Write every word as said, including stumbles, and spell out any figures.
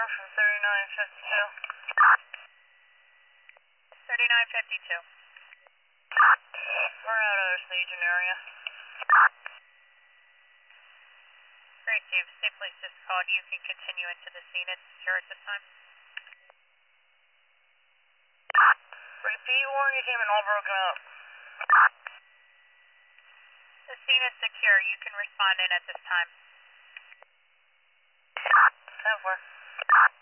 Tower from thirty-nine fifty-two. thirty-nine fifty-two. We're out of the staging area. Great, Chief. State Police just called. You can continue into the scene. It's secure at this time. Repeat, Warren, you came in all broken up. The scene is secure. You can respond in at this time. ten four.